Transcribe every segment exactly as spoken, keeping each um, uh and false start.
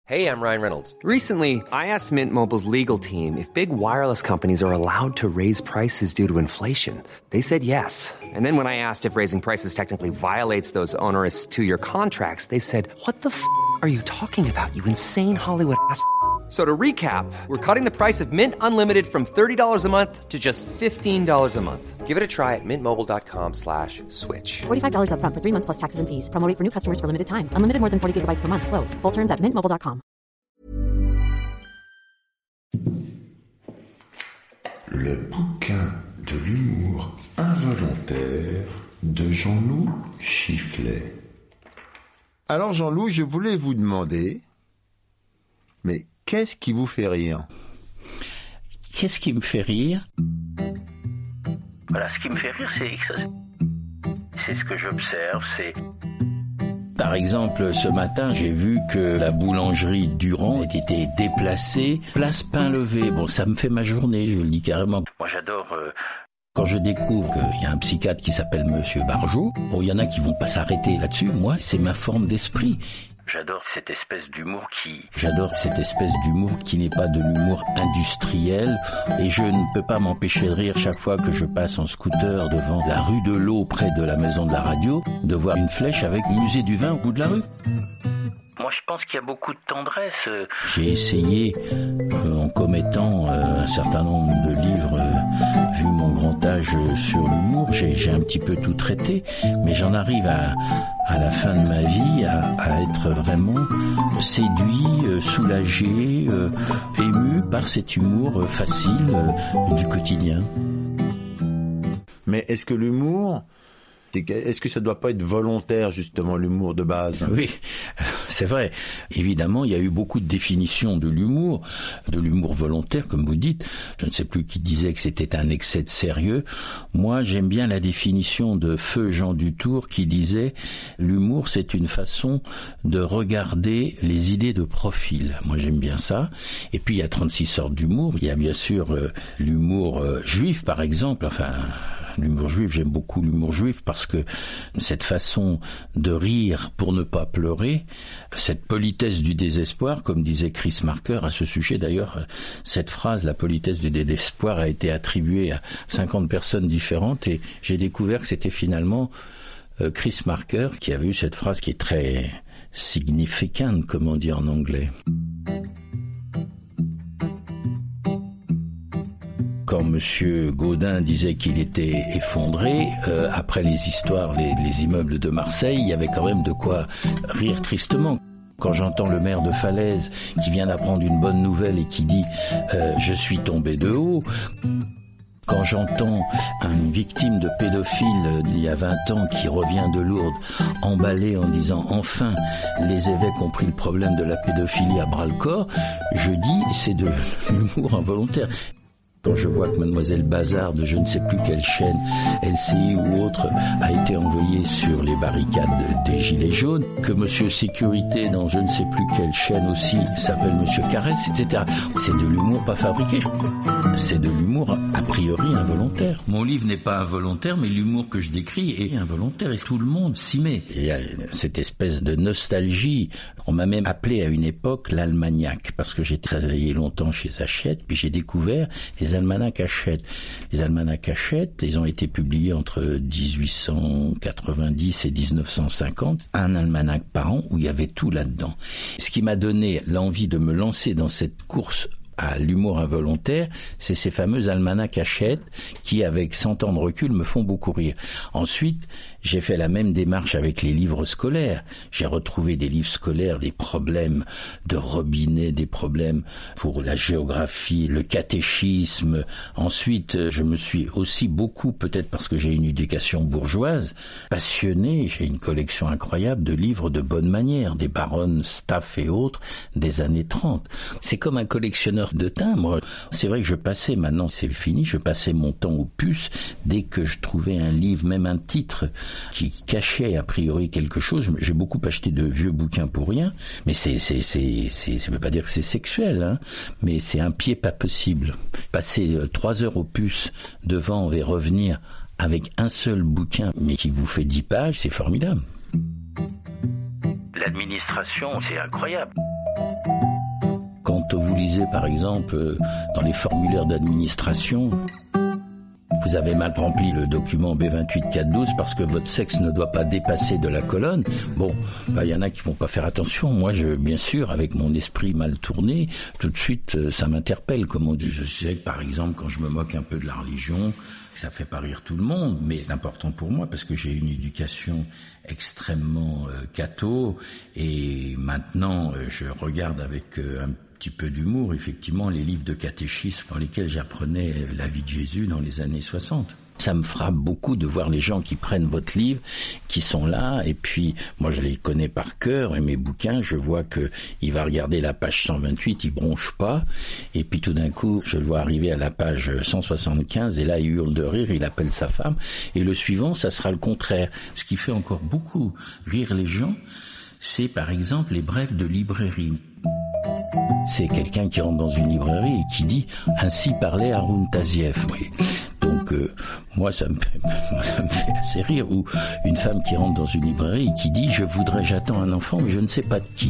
Hey, I'm Ryan Reynolds. Recently, I asked Mint Mobile's legal team if big wireless companies are allowed to raise prices due to inflation. They said yes. And then when I asked if raising prices technically violates those onerous two-year contracts, they said, what the f*** are you talking about, you insane Hollywood ass f- So to recap, we're cutting the price of Mint Unlimited from thirty dollars a month to just fifteen dollars a month. Give it a try at mintmobile.com slash switch. forty-five dollars up front for three months plus taxes and fees. Promo rate for new customers for limited time. Unlimited more than forty gigabytes per month. Slows full terms at mint mobile dot com. Le bouquin de l'humour involontaire de Jean-Loup Chifflet. Alors Jean-Loup, je voulais vous demander, mais qu'est-ce qui vous fait rire ? Qu'est-ce qui me fait rire ? Voilà, ce qui me fait rire, c'est c'est ce que j'observe, c'est... Par exemple, ce matin, j'ai vu que la boulangerie Durand a été déplacée, place Pain-Levé. Bon, ça me fait ma journée, je le dis carrément. Moi, j'adore... Euh, quand je découvre qu'il y a un psychiatre qui s'appelle Monsieur Barjot, bon, il y en a qui vont pas s'arrêter là-dessus. Moi, c'est ma forme d'esprit. J'adore cette espèce d'humour qui... J'adore cette espèce d'humour qui n'est pas de l'humour industriel. Et je ne peux pas m'empêcher de rire chaque fois que je passe en scooter devant la rue de l'Eau, près de la maison de la radio, de voir une flèche avec musée du vin au bout de la rue. Moi, je pense qu'il y a beaucoup de tendresse. J'ai essayé, euh, en commettant euh, un certain nombre de livres, euh, vu mon grand âge euh, sur l'humour, j'ai, j'ai un petit peu tout traité, mais j'en arrive à, à la fin de ma vie à, à être vraiment séduit, euh, soulagé, euh, ému par cet humour euh, facile euh, du quotidien. Mais est-ce que l'humour... Est-ce que ça ne doit pas être volontaire, justement, l'humour de base ? Oui, c'est vrai. Évidemment, il y a eu beaucoup de définitions de l'humour, de l'humour volontaire, comme vous dites. Je ne sais plus qui disait que c'était un excès de sérieux. Moi, j'aime bien la définition de Feu Jean Dutour qui disait « L'humour, c'est une façon de regarder les idées de profil ». Moi, j'aime bien ça. Et puis, il y a trente-six sortes d'humour. Il y a bien sûr euh, l'humour euh, juif, par exemple, enfin... L'humour juif, j'aime beaucoup l'humour juif parce que cette façon de rire pour ne pas pleurer, cette politesse du désespoir, comme disait Chris Marker à ce sujet d'ailleurs, cette phrase, la politesse du désespoir, a été attribuée à cinquante personnes différentes et j'ai découvert que c'était finalement Chris Marker qui avait eu cette phrase qui est très significante, comme on dit en anglais. Quand Monsieur Gaudin disait qu'il était effondré, euh, après les histoires, les, les immeubles de Marseille, il y avait quand même de quoi rire tristement. Quand j'entends le maire de Falaise qui vient d'apprendre une bonne nouvelle et qui dit euh, « je suis tombé de haut », quand j'entends une victime de pédophile d'il y a vingt ans qui revient de Lourdes emballée en disant « enfin, les évêques ont pris le problème de la pédophilie à bras-le-corps », je dis « c'est de l'humour involontaire ». Quand je vois que Mademoiselle Bazard de je ne sais plus quelle chaîne, L C I ou autre, a été envoyée sur les barricades des Gilets jaunes, que Monsieur Sécurité dans je ne sais plus quelle chaîne aussi s'appelle Monsieur Caresse, et cetera. C'est de l'humour pas fabriqué. C'est de l'humour a priori involontaire. Mon livre n'est pas involontaire, mais l'humour que je décris est involontaire et tout le monde s'y met. Il y a cette espèce de nostalgie. On m'a même appelé à une époque l'Almagnac, parce que j'ai travaillé longtemps chez Hachette, puis j'ai découvert les almanachs Hachette. Les almanachs Hachette, ils ont été publiés entre dix-huit cent quatre-vingt-dix et dix-neuf cent cinquante, un almanach par an où il y avait tout là-dedans. Ce qui m'a donné l'envie de me lancer dans cette course à l'humour involontaire, c'est ces fameux almanachs Hachette qui, avec cent ans de recul, me font beaucoup rire. Ensuite, j'ai fait la même démarche avec les livres scolaires. J'ai retrouvé des livres scolaires, des problèmes de robinet, des problèmes pour la géographie, le catéchisme. Ensuite, je me suis aussi beaucoup, peut-être parce que j'ai une éducation bourgeoise, passionné. J'ai une collection incroyable de livres de bonne manière, des baronnes Staff et autres des années trente. C'est comme un collectionneur de timbres. C'est vrai que je passais, maintenant c'est fini, je passais mon temps aux puces dès que je trouvais un livre, même un titre qui cachait a priori quelque chose. J'ai beaucoup acheté de vieux bouquins pour rien, mais c'est, c'est, c'est, c'est, ça veut pas dire que c'est sexuel, hein, mais c'est un pied pas possible. Passer euh, trois heures aux puces devant et revenir avec un seul bouquin, mais qui vous fait dix pages, c'est formidable. L'administration, c'est incroyable. Quand vous lisez, par exemple, dans les formulaires d'administration, vous avez mal rempli le document B vingt-huit quatre douze parce que votre sexe ne doit pas dépasser de la colonne. Bon, bah, y en a qui vont pas faire attention. Moi, je, bien sûr, avec mon esprit mal tourné, tout de suite, ça m'interpelle, comme on dit. Je sais que, par exemple, quand je me moque un peu de la religion, ça fait pas rire tout le monde, mais c'est important pour moi parce que j'ai une éducation extrêmement euh, catho, et maintenant, euh, je regarde avec euh, un petit peu d'humour, effectivement, les livres de catéchisme dans lesquels j'apprenais la vie de Jésus dans les années soixante. Ça me frappe beaucoup de voir les gens qui prennent votre livre, qui sont là, et puis moi je les connais par cœur, et mes bouquins, je vois que il va regarder la page cent vingt-huit, il bronche pas, et puis tout d'un coup je le vois arriver à la page cent soixante-quinze, et là il hurle de rire, il appelle sa femme, et le suivant ça sera le contraire. Ce qui fait encore beaucoup rire les gens, c'est par exemple les brèves de librairie. C'est quelqu'un qui rentre dans une librairie et qui dit « Ainsi parlait Haroun Tazieff ». Oui. Donc euh, moi ça me fait, moi, ça me fait assez rire. Ou une femme qui rentre dans une librairie et qui dit « Je voudrais, j'attends un enfant, mais je ne sais pas de qui ».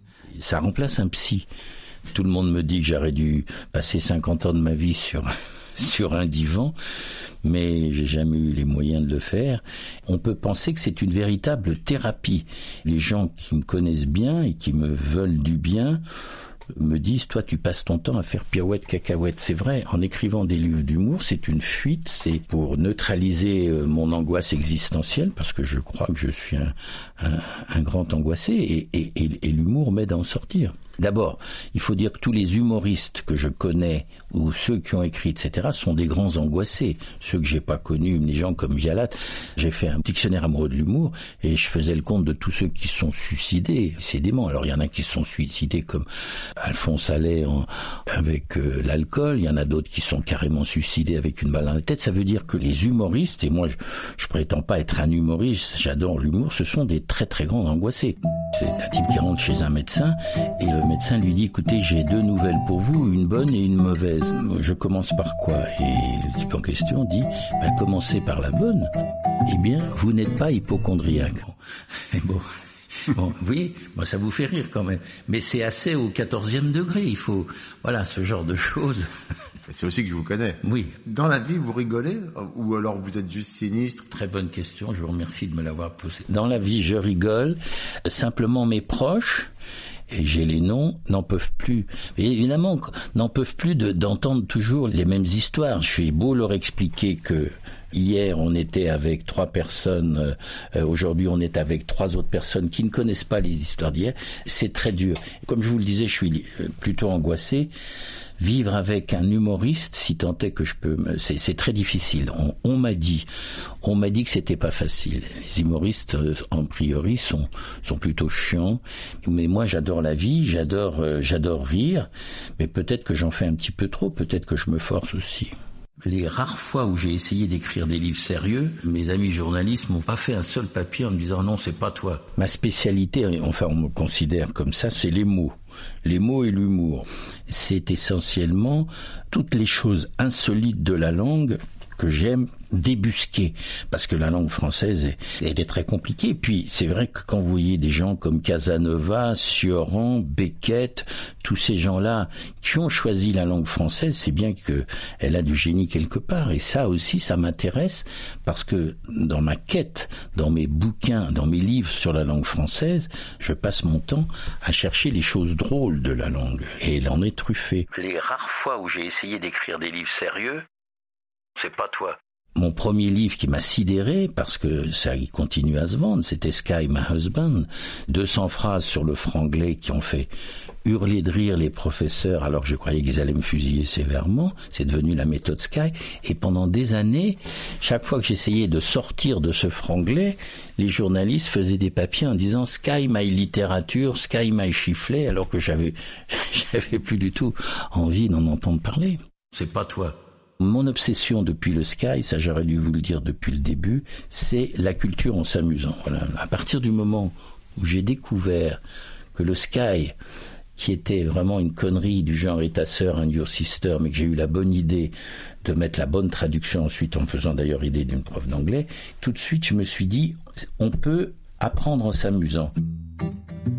Ça remplace un psy. Tout le monde me dit que j'aurais dû passer cinquante ans de ma vie sur sur un divan, mais j'ai jamais eu les moyens de le faire. On peut penser que c'est une véritable thérapie. Les gens qui me connaissent bien et qui me veulent du bien me disent, toi tu passes ton temps à faire pirouette cacahuète. C'est vrai, en écrivant des livres d'humour, c'est une fuite, c'est pour neutraliser mon angoisse existentielle, parce que je crois que je suis un, un, un grand angoissé, et, et, et, et l'humour m'aide à en sortir. D'abord, il faut dire que tous les humoristes que je connais, ou ceux qui ont écrit, et cetera, sont des grands angoissés. Ceux que j'ai pas connus, les gens comme Vialat, j'ai fait un dictionnaire amoureux de l'humour, et je faisais le compte de tous ceux qui sont suicidés, c'est dément. Alors il y en a qui sont suicidés comme Alphonse Allais en, avec euh, l'alcool, il y en a d'autres qui sont carrément suicidés avec une balle dans la tête. Ça veut dire que les humoristes, et moi je, je prétends pas être un humoriste, j'adore l'humour, ce sont des très très grands angoissés. C'est un type qui rentre chez un médecin, et le médecin lui dit, écoutez, j'ai deux nouvelles pour vous, une bonne et une mauvaise. Je commence par quoi? Et le type en question dit, ben, commencez par la bonne. Eh bien, vous n'êtes pas hypocondriaque. Et bon, bon, oui, bon, ça vous fait rire quand même. Mais c'est assez au quatorzième degré. Il faut, voilà, ce genre de choses. C'est aussi que je vous connais. Oui. Dans la vie, vous rigolez ou alors vous êtes juste sinistre? Très bonne question, je vous remercie de me l'avoir posée. Dans la vie, je rigole. Simplement, mes proches, et j'ai les noms, n'en peuvent plus. Et évidemment, n'en peuvent plus de, d'entendre toujours les mêmes histoires. Je suis beau leur expliquer que hier, on était avec trois personnes, euh, aujourd'hui, on est avec trois autres personnes qui ne connaissent pas les histoires d'hier. C'est très dur. Comme je vous le disais, je suis plutôt angoissé. Vivre avec un humoriste, si tant est que je peux, me... c'est, c'est très difficile. On, on m'a dit, on m'a dit que c'était pas facile. Les humoristes, euh, en priori, sont sont plutôt chiants. Mais moi, j'adore la vie, j'adore, euh, j'adore rire. Mais peut-être que j'en fais un petit peu trop. Peut-être que je me force aussi. Les rares fois où j'ai essayé d'écrire des livres sérieux, mes amis journalistes m'ont pas fait un seul papier en me disant non, c'est pas toi. Ma spécialité, enfin on me considère comme ça, c'est les mots. Les mots et l'humour. C'est essentiellement toutes les choses insolites de la langue que j'aime débusquer, parce que la langue française est, elle est très compliquée. Puis c'est vrai que quand vous voyez des gens comme Casanova, Cioran, Beckett, tous ces gens-là qui ont choisi la langue française, c'est bien que elle a du génie quelque part. Et ça aussi, ça m'intéresse, parce que dans ma quête, dans mes bouquins, dans mes livres sur la langue française, je passe mon temps à chercher les choses drôles de la langue. Et elle en est truffée. Les rares fois où j'ai essayé d'écrire des livres sérieux, c'est pas toi. Mon premier livre qui m'a sidéré, parce que ça il continue à se vendre, c'était Sky My Husband. deux cents phrases sur le franglais qui ont fait hurler de rire les professeurs, alors que je croyais qu'ils allaient me fusiller sévèrement. C'est devenu la méthode Sky. Et pendant des années, chaque fois que j'essayais de sortir de ce franglais, les journalistes faisaient des papiers en disant Sky My littérature, Sky My chifflet, alors que j'avais, j'avais plus du tout envie d'en entendre parler. C'est pas toi. Mon obsession depuis le Sky, ça j'aurais dû vous le dire depuis le début, c'est la culture en s'amusant. Voilà. À partir du moment où j'ai découvert que le Sky, qui était vraiment une connerie du genre « et ta sœur, and your sister », mais que j'ai eu la bonne idée de mettre la bonne traduction ensuite, en me faisant d'ailleurs idée d'une prof d'anglais, tout de suite je me suis dit, on peut apprendre en s'amusant.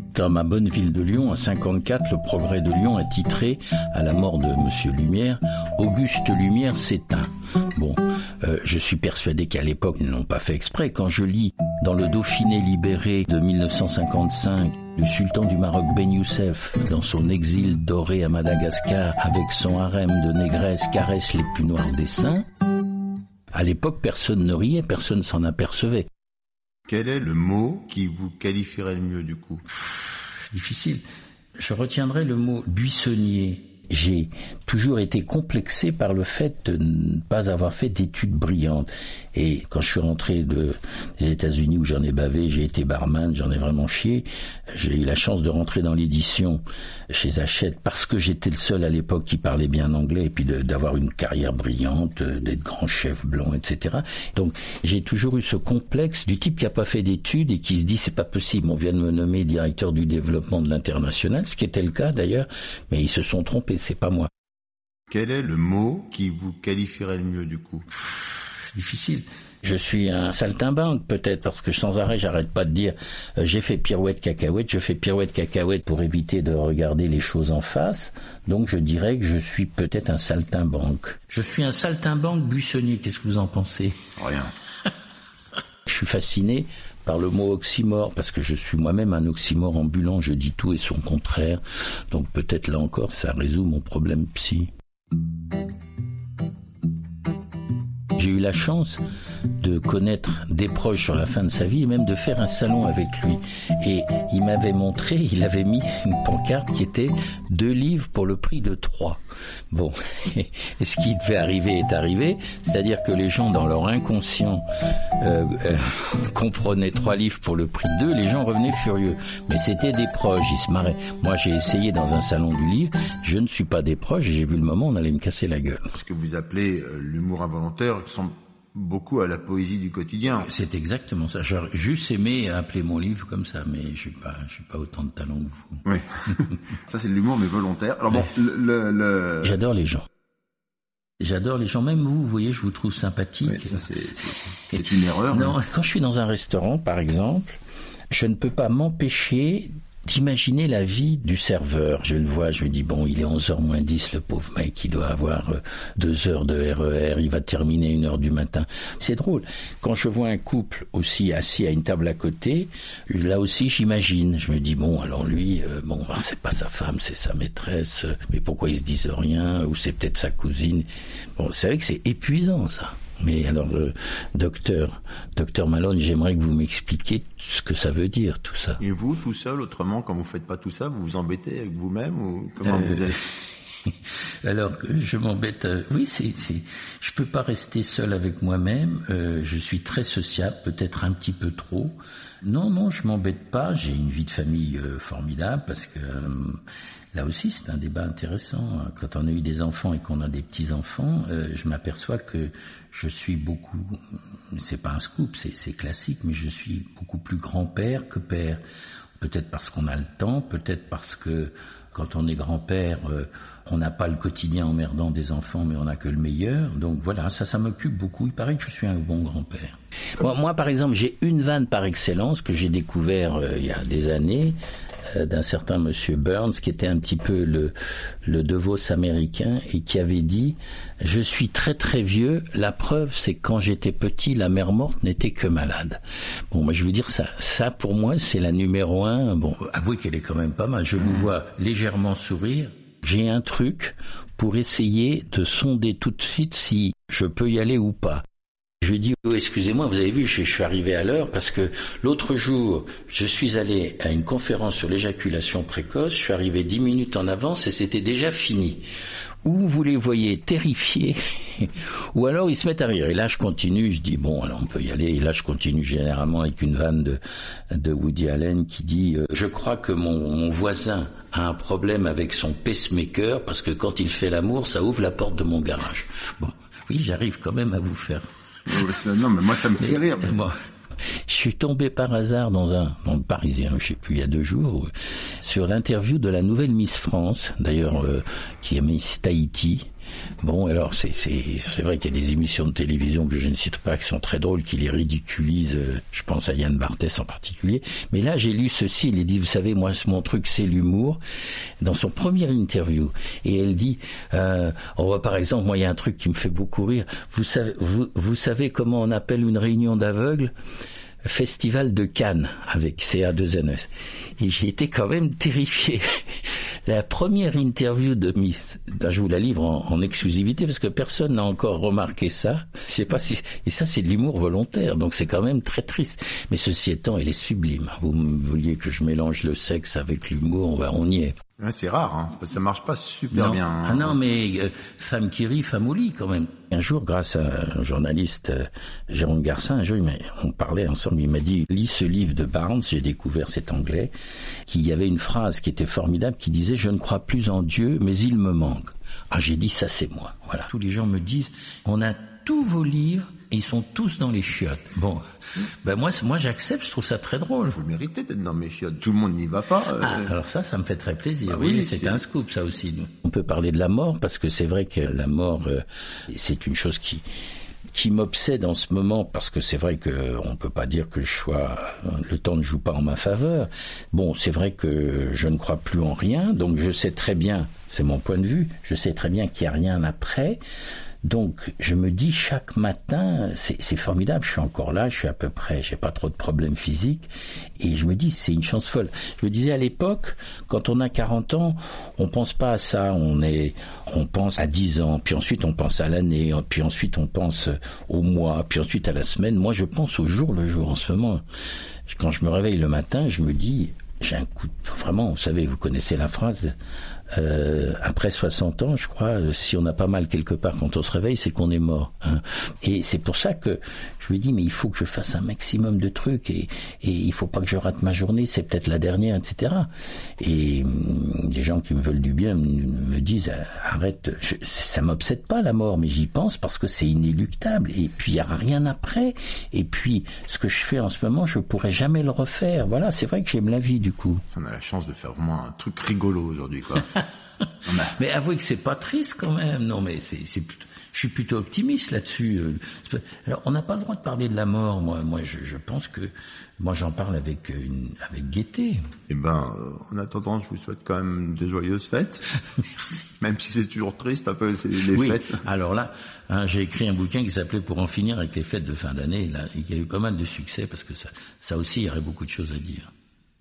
Dans ma bonne ville de Lyon, en cinquante-quatre, le Progrès de Lyon a titré, à la mort de Monsieur Lumière, « Auguste Lumière s'éteint ». Bon, euh, je suis persuadé qu'à l'époque, ils n'ont pas fait exprès. Quand je lis dans le Dauphiné libéré de mille neuf cent cinquante-cinq, le sultan du Maroc Ben Youssef, dans son exil doré à Madagascar, avec son harem de négresses, caresse les plus noirs des seins, à l'époque, personne ne riait, personne s'en apercevait. Quel est le mot qui vous qualifierait le mieux du coup ? Difficile. Je retiendrai le mot buissonnier. J'ai toujours été complexé par le fait de ne pas avoir fait d'études brillantes. Et quand je suis rentré de, des États-Unis où j'en ai bavé, j'ai été barman, j'en ai vraiment chié. J'ai eu la chance de rentrer dans l'édition chez Hachette parce que j'étais le seul à l'époque qui parlait bien anglais et puis de, d'avoir une carrière brillante, d'être grand chef blanc, et cetera. Donc j'ai toujours eu ce complexe du type qui n'a pas fait d'études et qui se dit c'est pas possible, on vient de me nommer directeur du développement de l'international, ce qui était le cas d'ailleurs, mais ils se sont trompés. C'est pas moi. Quel est le mot qui vous qualifierait le mieux du coup ? Difficile. Je suis un saltimbanque peut-être parce que sans arrêt j'arrête pas de dire euh, j'ai fait pirouette cacahuète, je fais pirouette cacahuète pour éviter de regarder les choses en face. Donc je dirais que je suis peut-être un saltimbanque. Je suis un saltimbanque buissonnier. Qu'est-ce que vous en pensez ? Rien. Je suis fasciné par le mot oxymore, parce que je suis moi-même un oxymore ambulant, je dis tout et son contraire, donc peut-être là encore ça résout mon problème psy. J'ai eu la chance de connaître des proches sur la fin de sa vie et même de faire un salon avec lui. Et il m'avait montré, il avait mis une pancarte qui était deux livres pour le prix de trois. Bon, et ce qui devait arriver est arrivé, c'est-à-dire que les gens dans leur inconscient euh, euh, comprenaient trois livres pour le prix de deux, les gens revenaient furieux. Mais c'était des proches, ils se marraient. Moi j'ai essayé dans un salon du livre, je ne suis pas des proches et j'ai vu le moment où on allait me casser la gueule. Ce que vous appelez euh, l'humour involontaire ressemble beaucoup à la poésie du quotidien. C'est exactement ça. J'aurais juste aimé appeler mon livre comme ça, mais je suis pas, je suis pas autant de talent que vous. Oui. Ça c'est de l'humour mais volontaire. Alors bon, le, le, le... J'adore les gens. J'adore les gens. Même vous, vous voyez, je vous trouve sympathique. Oui, ça c'est, c'est, c'est une erreur. Non, mais... quand je suis dans un restaurant, par exemple, je ne peux pas m'empêcher d'imaginer la vie du serveur. Je le vois, je me dis, bon, il est onze heures moins dix, le pauvre mec, il doit avoir deux heures de R E R, il va terminer une heure du matin. C'est drôle. Quand je vois un couple aussi assis à une table à côté, là aussi, j'imagine. Je me dis, bon, alors lui, euh, bon, c'est pas sa femme, c'est sa maîtresse, mais pourquoi ils se disent rien, ou c'est peut-être sa cousine. Bon, c'est vrai que c'est épuisant, ça. Mais alors, euh, docteur, docteur Malone, j'aimerais que vous m'expliquiez ce que ça veut dire, tout ça. Et vous, tout seul, autrement, quand vous faites pas tout ça, vous vous embêtez avec vous-même ou comment euh... vous êtes? Alors, je m'embête. Euh, oui, c'est, c'est. Je peux pas rester seul avec moi-même. Euh, je suis très sociable, peut-être un petit peu trop. Non, non, je m'embête pas. J'ai une vie de famille euh, formidable parce que. Euh, Là aussi, c'est un débat intéressant. Quand on a eu des enfants et qu'on a des petits-enfants, euh, je m'aperçois que je suis beaucoup... C'est pas un scoop, c'est, c'est classique, mais je suis beaucoup plus grand-père que père. Peut-être parce qu'on a le temps, peut-être parce que quand on est grand-père, euh, on n'a pas le quotidien emmerdant des enfants, mais on n'a que le meilleur. Donc voilà, ça, ça m'occupe beaucoup. Il paraît que je suis un bon grand-père. Moi, moi par exemple, j'ai une vanne par excellence que j'ai découvert euh, il y a des années, d'un certain monsieur Burns, qui était un petit peu le, le De Vos américain, et qui avait dit « Je suis très très vieux, la preuve c'est que quand j'étais petit, la mère morte n'était que malade. » Bon, moi je veux dire, ça, ça pour moi c'est la numéro un. Bon, avouez qu'elle est quand même pas mal. Je vous vois légèrement sourire. J'ai un truc pour essayer de sonder tout de suite si je peux y aller ou pas. Je dis, oh, excusez-moi, vous avez vu, je, je suis arrivé à l'heure parce que l'autre jour, je suis allé à une conférence sur l'éjaculation précoce, je suis arrivé dix minutes en avance et c'était déjà fini. Ou vous les voyez terrifiés, ou alors ils se mettent à rire. Et là, je continue, je dis, bon, alors on peut y aller. Et là, je continue généralement avec une vanne de, de Woody Allen qui dit, euh, je crois que mon, mon voisin a un problème avec son pacemaker parce que quand il fait l'amour, ça ouvre la porte de mon garage. Bon, oui, j'arrive quand même à vous faire... Non, mais moi, ça me fait rire. Bon, je suis tombé par hasard dans un, dans le Parisien, je sais plus, il y a deux jours, sur l'interview de la nouvelle Miss France, d'ailleurs, euh, qui est Miss Tahiti, Bon, alors c'est c'est c'est vrai qu'il y a des émissions de télévision que je ne cite pas qui sont très drôles, qui les ridiculisent. Je pense à Yann Barthès en particulier. Mais là, j'ai lu ceci. Il est dit, vous savez, moi, mon truc, c'est l'humour. Dans son premier interview, et elle dit, euh, on voit par exemple, moi, il y a un truc qui me fait beaucoup rire. Vous savez, vous vous savez comment on appelle une réunion d'aveugles? Festival de Cannes avec C A deux N S. Et j'ai été quand même terrifié. La première interview de mi, je vous la livre en, en exclusivité parce que personne n'a encore remarqué ça. Je sais pas si, et ça c'est de l'humour volontaire, donc c'est quand même très triste. Mais ceci étant, elle est sublime. Vous vouliez que je mélange le sexe avec l'humour, ben on y est. Ouais, c'est rare, hein. Ça marche pas super non. bien. Hein. Ah non, mais euh, femme qui rit, femme au lit quand même. Un jour, grâce à un journaliste, euh, Jérôme Garcin, un jour, il m'a, on parlait ensemble, il m'a dit, lis ce livre de Barnes, j'ai découvert cet anglais, qu'il y avait une phrase qui était formidable, qui disait, je ne crois plus en Dieu, mais il me manque. Ah, j'ai dit, ça c'est moi. Voilà. Tous les gens me disent, on a tous vos livres, et ils sont tous dans les chiottes. Bon, ben moi, moi j'accepte, je trouve ça très drôle. Vous méritez d'être dans mes chiottes, tout le monde n'y va pas. Euh... Ah, alors ça, ça me fait très plaisir. Bah oui, oui, c'est, c'est un scoop, ça aussi. On peut parler de la mort, parce que c'est vrai que la mort, euh, c'est une chose qui... qui m'obsède en ce moment, parce que c'est vrai que on peut pas dire que je sois, le temps ne joue pas en ma faveur. Bon, c'est vrai que je ne crois plus en rien, donc je sais très bien, c'est mon point de vue, je sais très bien qu'il y a rien après. Donc, je me dis chaque matin, c'est, c'est formidable, je suis encore là, je suis à peu près, j'ai pas trop de problèmes physiques, et je me dis, c'est une chance folle. Je me disais à l'époque, quand on a quarante ans, on pense pas à ça, on est, on pense à dix ans, puis ensuite on pense à l'année, puis ensuite on pense au mois, puis ensuite à la semaine. Moi, je pense au jour le jour en ce moment. Quand je me réveille le matin, je me dis, j'ai un coup de... Vraiment, vous savez, vous connaissez la phrase... Euh, après soixante ans, je crois, si on a pas mal quelque part quand on se réveille, c'est qu'on est mort. Hein. Et c'est pour ça que je me dis, mais il faut que je fasse un maximum de trucs et, et il faut pas que je rate ma journée, c'est peut-être la dernière, et cetera. Et hum, des gens qui me veulent du bien me, me disent, arrête, je, ça m'obsède pas la mort, mais j'y pense parce que c'est inéluctable. Et puis il y aura rien après. Et puis ce que je fais en ce moment, je pourrai jamais le refaire. Voilà, c'est vrai que j'aime la vie du coup. On a la chance de faire vraiment un truc rigolo aujourd'hui, quoi. Mais avouez que c'est pas triste quand même. Non, mais c'est, c'est plutôt, je suis plutôt optimiste là-dessus. Alors, on n'a pas le droit de parler de la mort. Moi, moi, je, je pense que moi, j'en parle avec une, avec gaieté. Eh ben, euh, en attendant, je vous souhaite quand même de joyeuses fêtes. Merci. Même si c'est toujours triste, un peu, c'est les oui. fêtes. Alors là, hein, j'ai écrit un bouquin qui s'appelait Pour en finir avec les fêtes de fin d'année, là, et qui a eu pas mal de succès parce que ça, ça aussi, il y aurait beaucoup de choses à dire.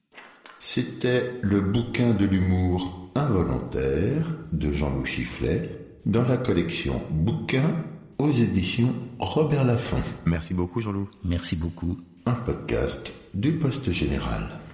C'était le bouquin de l'humour involontaire de Jean-Loup Chifflet dans la collection Bouquins aux éditions Robert Laffont. Merci beaucoup, Jean-Loup. Merci beaucoup. Un podcast du Poste Général.